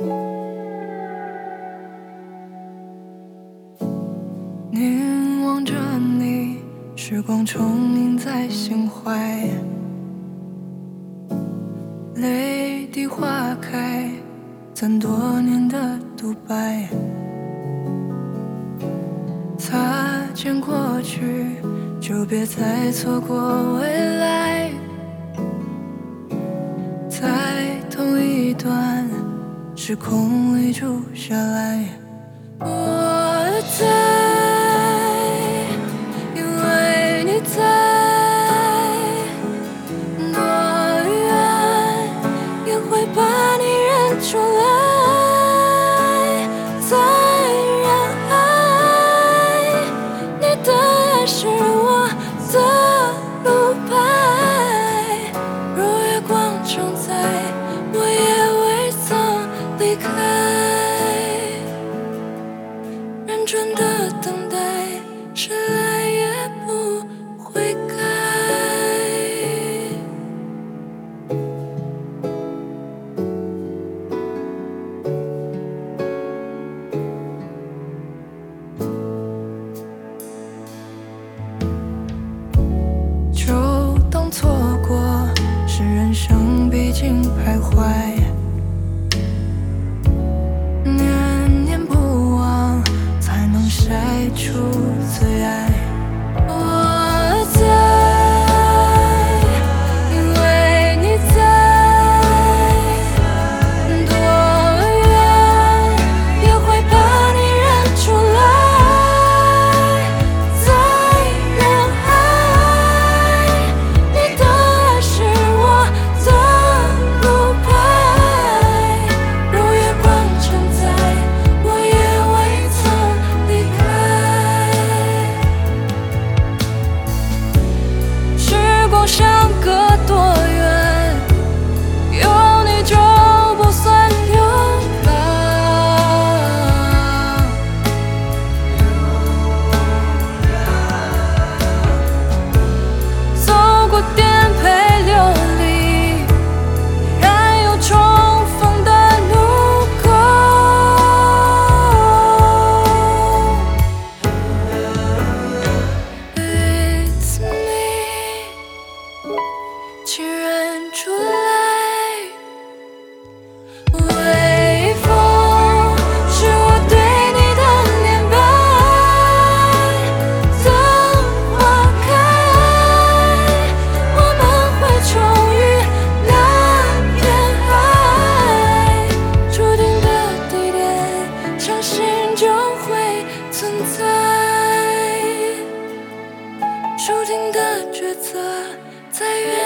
凝望着你，时光重印在心怀，泪滴化开，曾多年的独白。擦肩过去，就别再错过未来。在同一段时空里住下来，我在，因为你在，多远也会把你认出来。在人海，你的爱是我的路牌，若月光常在，我也未曾离开。认真的等待，是来也不会改。就当错过是人生必经徘徊，念念不忘才能筛出最爱。我在，因为你在，多远也会把你认出来。在人海，你的爱是我的路牌，若月光常在，我也未曾离开。时光相隔多远，有你就不算永老。走过颠沛流离，然有重逢的路口。It's me， 请认出来。微风是我对你的连白，等花开，我们会重遇那片海。注定的地点，相信就会存在。注定的抉择，在远